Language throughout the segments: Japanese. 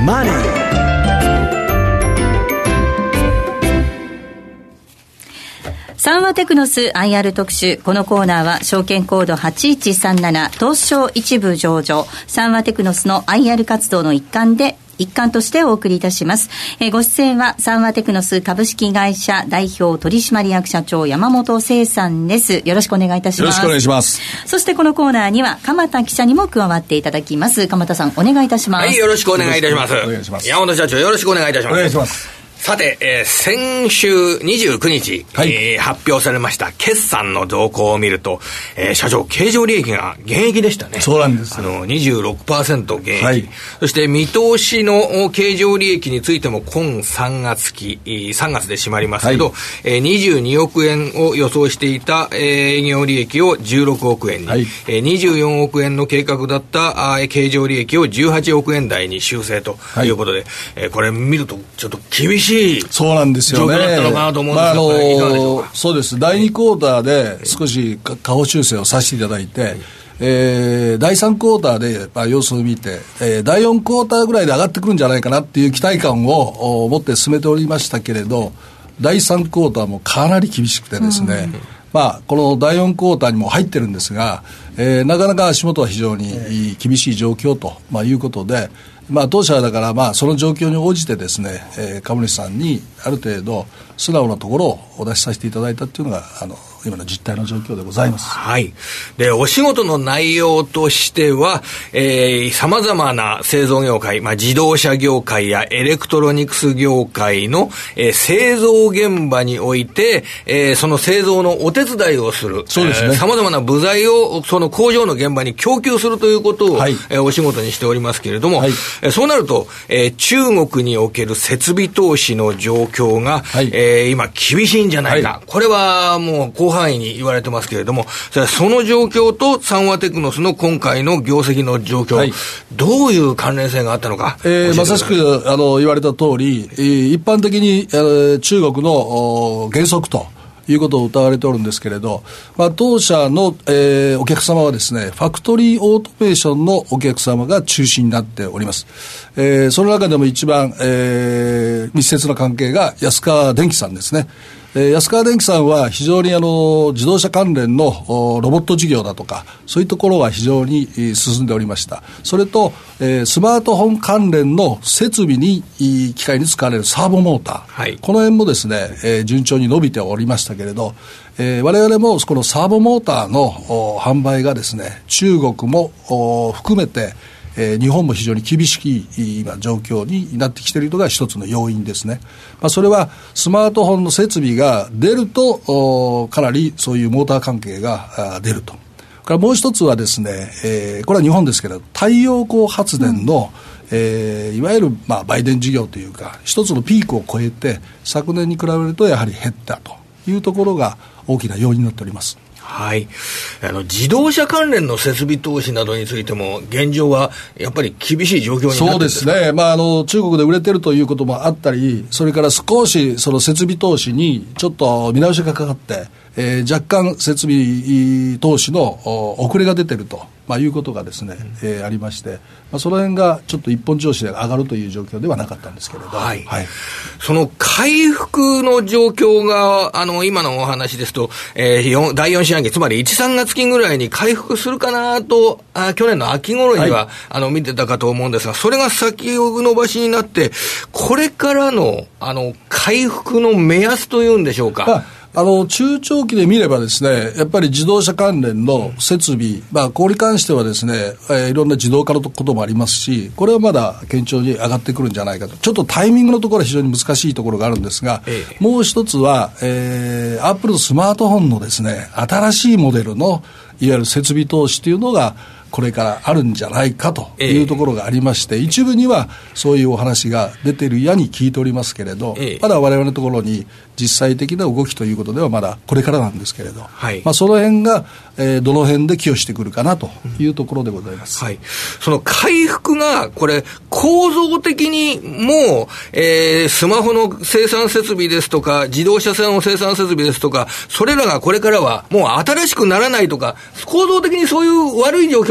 マネー。 三和テクノス IR 特集。このコーナーは証券コード8137東証一部上場三和テクノスの IR 活動の一環としてお送りいたします。ご出演は三和テクノス株式会社代表取締役社長山本清さんです。よろしくお願いいたします。 よろしくお願いします。 そしてこのコーナーには鎌田記者にも加わっていただきます。鎌田さんお願いいたします。 はい、よろしくお願いいたします。 お願いします。 山本社長よろしくお願いいたします。 お願いします。 さて、先週29日、発表されました決算の動向を見ると、社長経常利益が減益でしたね。 そうなんです。 26% 減益、 はい、 そして見通しの経常利益についても今3月期3月で締まりますけど、はい、22億円を予想していた営業利益を16億円に、はい、24億円の計画だった経常利益を18億円台に修正ということで、はい、これ見るとちょっと厳しいそうなんですよね。 状況だったのかなと思うんですけど、いかがでしょうか。 そうです。第2クォーターで少し下方修正をさせていただいて、第3クォーターで様子を見て、第4クォーターぐらいで上がってくるんじゃないかなっていう期待感を持って進めておりましたけれど、第3クォーターもかなり厳しくてですね、この第4クォーターにも入ってるんですが、なかなか足元は非常に厳しい状況と、いうことで、当社はだからその状況に応じてですね、株主さんにある程度素直なところをお出しさせていただいたっていうのが今の実態の状況でございます。 はい。で、お仕事の内容としては、様々な製造業界、自動車業界やエレクトロニクス業界の、製造現場において、その製造のお手伝いをする。 そうですね。 様々な部材をその工場の現場に供給するということを、はい、お仕事にしておりますけれども、はい、そうなると、中国における設備投資の状況が、はい、今厳しいんじゃないか。はい、これはもう広範囲に言われてますけれども、その状況と三和テクノスの今回の業績の状況、はい、どういう関連性があったのか。 まさしく言われた通り、一般的に中国の原則ということを謳われておるんですけれど、当社の、お客様はですね、ファクトリーオートメーションのお客様が中心になっております。その中でも一番、密接な関係が安川電機さんですね。安川電機さんは非常に自動車関連のロボット事業だとかそういうところは非常に進んでおりました。それと、スマートフォン関連の設備に機械に使われるサーボモーター、はい、この辺もですね、順調に伸びておりましたけれど、我々もこのサーボモーターの販売がですね、中国も含めて日本も非常に厳しい今状況になってきているのが一つの要因ですね。それはスマートフォンの設備が出るとかなりそういうモーター関係が出ると。からもう一つはですね、これは日本ですけど太陽光発電の、いわゆる売電事業というか一つのピークを超えて昨年に比べるとやはり減ったというところが大きな要因になっております。 はい。自動車関連の設備投資などについても現状はやっぱり厳しい状況になっているんですか？ そうですね。中国で売れてるということもあったり、それから少しその設備投資にちょっと見直しがかかって、若干設備投資の遅れが出てると、いうことがですね、ありまして、その辺がちょっと一本調子で上がるという状況ではなかったんですけれど、 はいはい、その回復の状況が今のお話ですと、第4四半期つまり 1,3 月期ぐらいに回復するかなと去年の秋頃には、はい、見てたかと思うんですが、それが先延ばしになってこれからの回復の目安というんでしょうか。 中長期で見ればですね、やっぱり自動車関連の設備、これに関してはですね、いろんな自動化のこともありますし、これはまだ堅調に上がってくるんじゃないかと。ちょっとタイミングのところは非常に難しいところがあるんですが、もう一つは、アップルのスマートフォンのですね、新しいモデルのいわゆる設備投資というのがこれからあるんじゃないかというところがありまして、一部にはそういうお話が出ているやに聞いておりますけれど、まだ我々のところに実際的な動きということではまだこれからなんですけれど、はい、その辺が、どの辺で寄与してくるかなというところでございます。 はい、その回復がこれ構造的にもう、スマホの生産設備ですとか自動車の生産設備ですとか、それらがこれからはもう新しくならないとか、構造的にそういう悪い状況に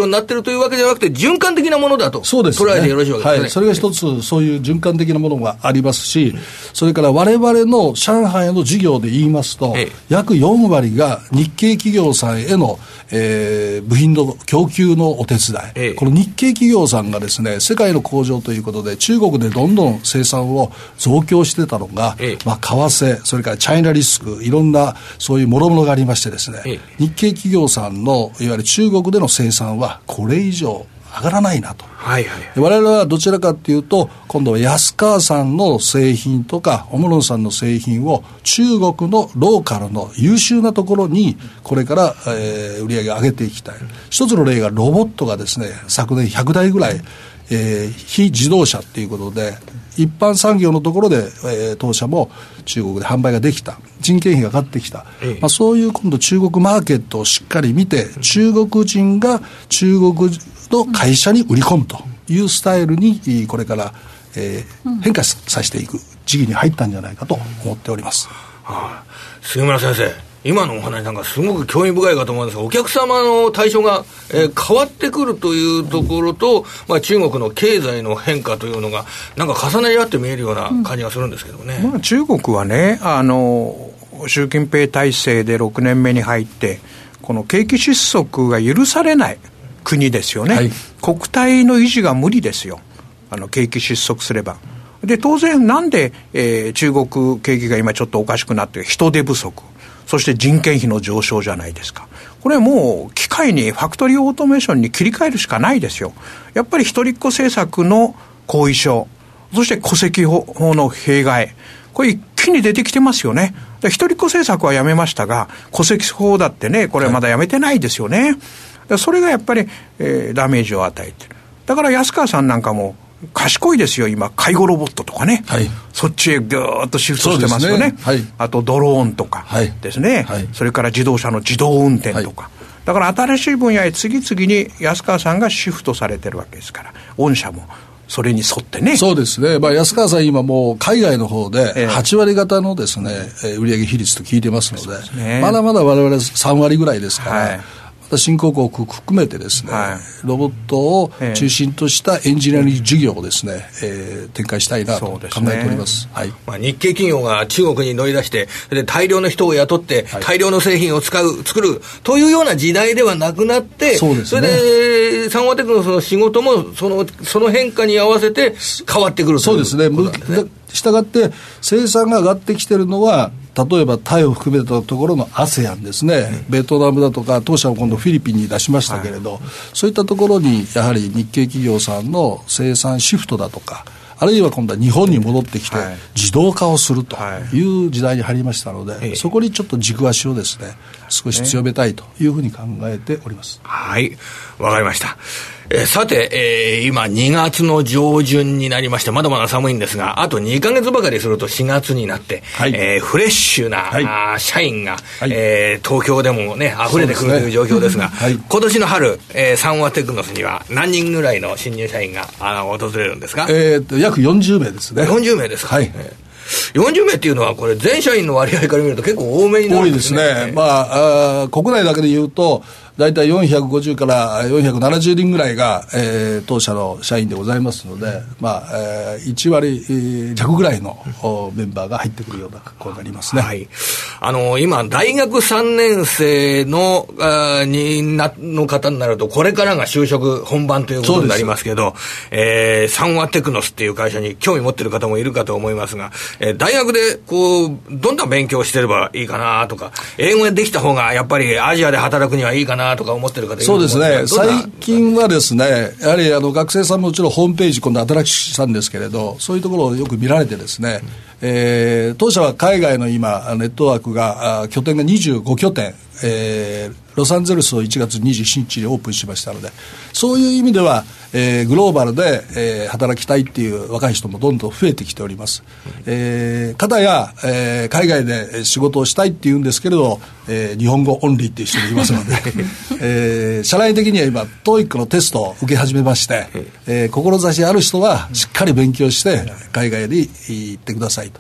になっているというわけじゃなくて、循環的なものだと捉えてよろしいわけですね。 はい、それが一つ、そういう循環的なものがありますし、それから我々の上海の事業で言いますと、約4割が日系企業さんへの、部品の供給のお手伝い、この日系企業さんがですね、世界の工場ということで、中国でどんどん生産を増強してたのが、為替、それからチャイナリスク、いろんなそういう諸々がありましてですね、日系企業さんのいわゆる中国での生産はこれ以上上がらないなと、我々はどちらかというと、今度は安川さんの製品とかオムロンさんの製品を中国のローカルの優秀なところにこれから、売り上げを上げていきたい。一つの例がロボットがですね、昨年100台ぐらい、非自動車ということで一般産業のところで、当社も中国で販売ができた、人件費が上がってきた、そういう今度中国マーケットをしっかり見て、中国人が中国の会社に売り込むというスタイルにこれから、変化させていく時期に入ったんじゃないかと思っております。 杉村先生、今のお話なんかすごく興味深いかと思うんですが、お客様の対象が、変わってくるというところと、中国の経済の変化というのがなんか重なり合って見えるような感じがするんですけどね。 中国はね、習近平体制で6年目に入ってこの景気失速が許されない国ですよね、国体の維持が無理ですよ、景気失速すれば。で当然なんで、中国景気が今ちょっとおかしくなって人手不足、そして人件費の上昇じゃないですか。これもう機械にファクトリーオートメーションに切り替えるしかないですよ。やっぱり一人っ子政策の後遺症、そして戸籍法の弊害、これ一気に出てきてますよね。で一人っ子政策はやめましたが、戸籍法だってね、これまだやめてないですよね。それがやっぱり、ダメージを与えてる。だから安川さんなんかも賢いですよ。今介護ロボットとかね、そっちへぐーっとシフトしてますよね。あとドローンとかですね、それから自動車の自動運転とか、だから新しい分野へ次々に安川さんがシフトされてるわけですから、御社もそれに沿ってね。 そうですね、安川さん今もう海外の方で8割方のですね、売上比率と聞いてますので、まだまだ我々3割ぐらいですから、新興国含めてですね、ロボットを中心としたエンジニアリング事業をですね、展開したいなと考えております。 日系企業が中国に乗り出してで大量の人を雇って大量の製品を作るというような時代ではなくなって、それでサンワテクのその仕事もその変化に合わせて変わってくるということですね。 そうですね。したがって生産が上がってきているのは、例えばタイを含めたところの ASEAN ですね、ベトナムだとか、当社も今度フィリピンに出しましたけれど、そういったところにやはり日系企業さんの生産シフトだとか、あるいは今度は日本に戻ってきて自動化をするという時代に入りましたので、そこにちょっと軸足をですね、少し強めたいというふうに考えております。 わかりました。さて、今2月の上旬になりまして、まだまだ寒いんですが、あと2ヶ月ばかりすると4月になって、フレッシュな、社員が、東京でもね溢れてくるという状況ですが、今年の春、サンワテクノスには何人ぐらいの新入社員が訪れるんですか？ 約40名ですね。 40名ですか。40名っていうのはこれ全社員の割合から見ると結構多めになるんですね。 多いですね。国内だけで言うとだいたい450から470人ぐらいが、当社の社員でございますので、1割弱ぐらいのメンバーが入ってくるような格好になりますね。 今大学3年生の方になるとこれからが就職本番ということになりますけど、サンワテクノスっていう会社に興味持っている方もいるかと思いますが、大学でどんな勉強してればいいかなとか、英語ができた方がやっぱりアジアで働くにはいいかなとか思ってる方いると思うんですが、 そうですね。最近はですね、やはり学生さんももちろんホームページ今度新しくしたんですけれど、そういうところをよく見られてですね、当社は海外の今ネットワークが拠点が25拠点、ロサンゼルスを1月27日にオープンしましたので、そういう意味では、グローバルで、働きたいっていう若い人もどんどん増えてきております。方や、海外で仕事をしたいっていうんですけれど、日本語オンリーっていう人もいますので、社内的には今 TOEIC のテストを受け始めまして、志ある人はしっかり勉強して海外に行ってくださいと。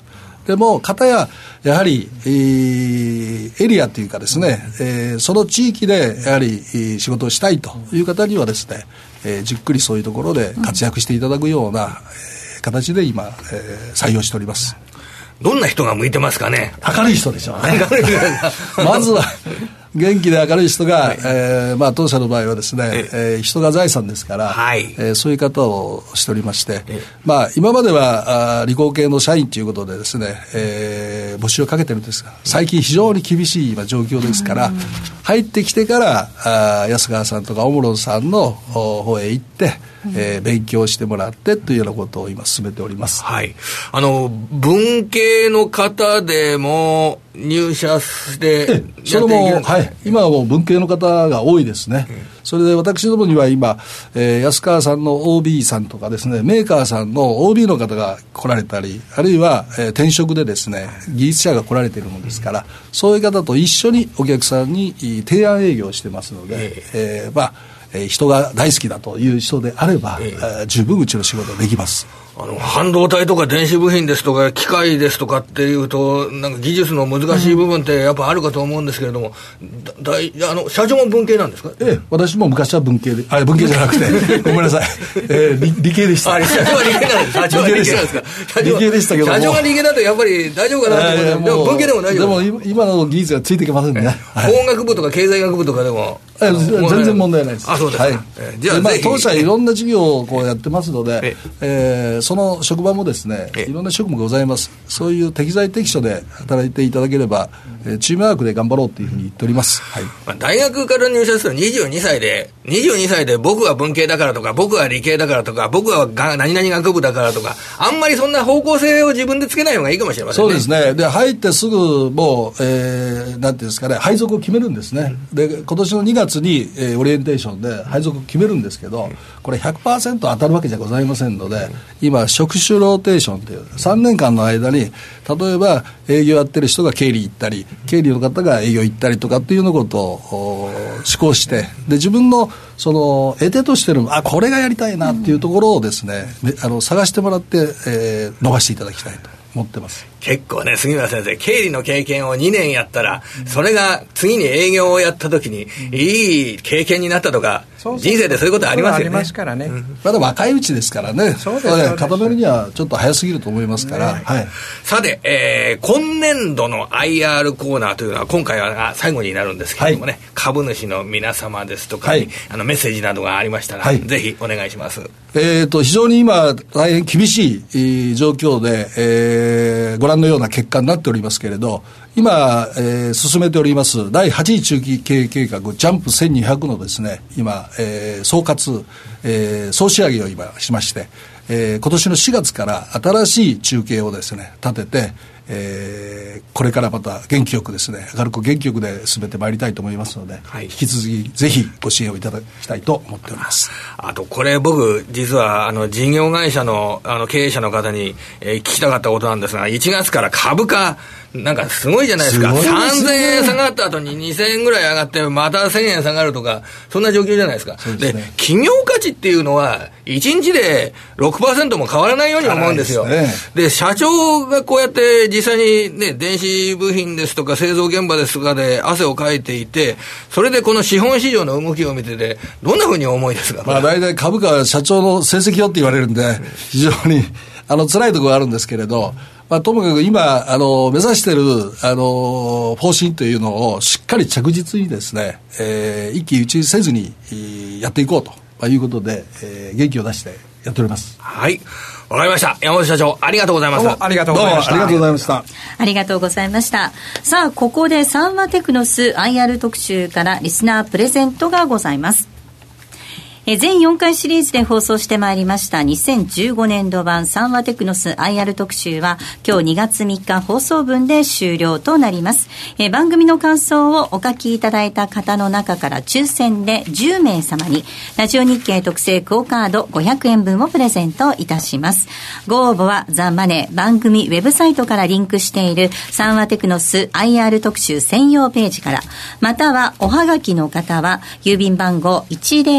でも片ややはり、エリアというかですね、その地域でやはり仕事をしたいという方にはですね、じっくりそういうところで活躍していただくような、形で今、採用しております。 どんな人が向いてますかね。 明るい人でしょうね。まずは元気で明るい人が、当社の場合はですね、人が財産ですから、そういう方をしておりまして、今までは理工系の社員ということでですね、募集をかけてるんですが、最近非常に厳しい今状況ですから、入ってきてから安川さんとかオムロンさんの方へ行って、勉強してもらってというようなことを今進めております。 文系の方でも入社してそれも、今はもう文系の方が多いですね。それで私どもには今、安川さんの OB さんとかですね、メーカーさんの OB の方が来られたり、あるいは、転職でですね、技術者が来られているものですから、そういう方と一緒にお客さんに提案営業をしてますので、人が大好きだという人であれば、十分うちの仕事ができます。 半導体とか電子部品ですとか機械ですとかっていうと、なんか技術の難しい部分ってやっぱあるかと思うんですけれども、社長も文系なんですか？ 私も昔は文系で、文系じゃなくてごめんなさい、理系でした。 社長は理系なんです。社長は理系なんですか？ 理系でしたけども、 社長が理系だとやっぱり大丈夫かなと思って、でも文系でも大丈夫。 でも今の技術がついてきませんね。 工学部とか経済学部とかでも全然問題ないです。 そうですか。 じゃあ当社いろんな事業をこうやってますので、その職場もですね、いろんな職務がございます。そういう適材適所で働いていただければ、チームワークで頑張ろうというふうに言っております。 大学から入社すると22歳で僕は文系だからとか、僕は理系だからとか、僕は何々学部だからとか、あんまりそんな方向性を自分でつけない方がいいかもしれませんね。 そうですね。で入ってすぐもう、なんていうんですかね、配属を決めるんですね。で今年の2月に、オリエンテーションで配属を決めるんですけど、これ 100% 当たるわけじゃございませんので、今職種ローテーションという3年間の間に、例えば営業やってる人が経理行ったり、経理の方が営業行ったりとかっていうようなことを試行して、で自分のその得手としてるこれがやりたいなっていうところをですね、探してもらって、伸ばしていただきたいと思ってます。 結構ね、杉村先生、経理の経験を2年やったら、それが次に営業をやった時にいい経験になったとか、人生でそういうことありますよね。 ありますからね。 まだ若いうちですからね。固めるにはちょっと早すぎると思いますから。 さて、今年度の IR コーナーというのは今回は最後になるんですけれどもね、株主の皆様ですとかに、メッセージなどがありましたら、ぜひお願いします。 非常に今大変厳しい、状況で、ご覧のような結果になっておりますけれど、今、進めております第8次中期経営計画ジャンプ1200のですね、今、総括、総仕上げを今しまして、今年の4月から新しい中継をですね立てて、これからまた元気よくですね、明るく元気よくで進めてまいりたいと思いますので、引き続きぜひご支援をいただきたいと思っております。 あとこれ僕実は事業会社の経営者の方に、聞きたかったことなんですが、1月から株価なんかすごいじゃないですか。3000円下がった後に2000円ぐらい上がってまた1000円下がるとか、そんな状況じゃないですか。で、企業価値っていうのは1日で 6% も変わらないように思うんですよ。で、社長がこうやって実際にね、電子部品ですとか製造現場ですとかで汗をかいていて、それでこの資本市場の動きを見ててどんなふうに思いですか？ 大体株価は社長の成績よって言われるんで、非常に辛いところがあるんですけれど、ともかく今目指している方針というのをしっかり着実にですね、一喜一憂せずにやっていこうということで、元気を出してやっております。 はい、わかりました。山本社長、ありがとうございます。 どうもありがとうございました。 ありがとうございました。 ありがとうございました。さあ、ここで三和テクノス IR 特集からリスナープレゼントがございます。全4回シリーズで放送してまいりました2015年度版三和テクノス IR 特集は今日2月3日放送分で終了となります。番組の感想をお書きいただいた方の中から抽選で10名様にラジオ日経特製クオカード500円分をプレゼントいたします。ご応募はザ・マネー番組ウェブサイトからリンクしている三和テクノス IR 特集専用ページから、またはおはがきの方は郵便番号 105-80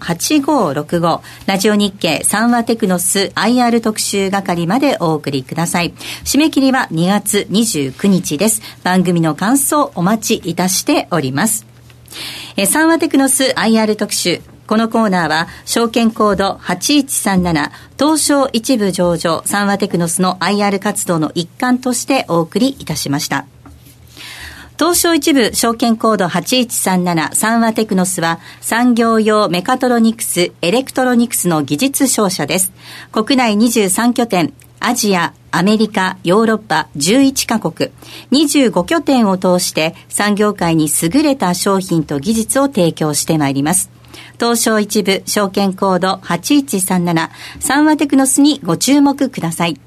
8565ラジオ日経三和テクノス IR 特集係までお送りください。締め切りは2月29日です。番組の感想お待ちいたしております。三和テクノス IR 特集、このコーナーは証券コード8137東証一部上場三和テクノスの IR 活動の一環としてお送りいたしました。東証一部証券コード8137三和テクノスは産業用メカトロニクスエレクトロニクスの技術商社です。国内23拠点、アジア、アメリカ、ヨーロッパ11カ国、25拠点を通して産業界に優れた商品と技術を提供してまいります。東証一部証券コード8137三和テクノスにご注目ください。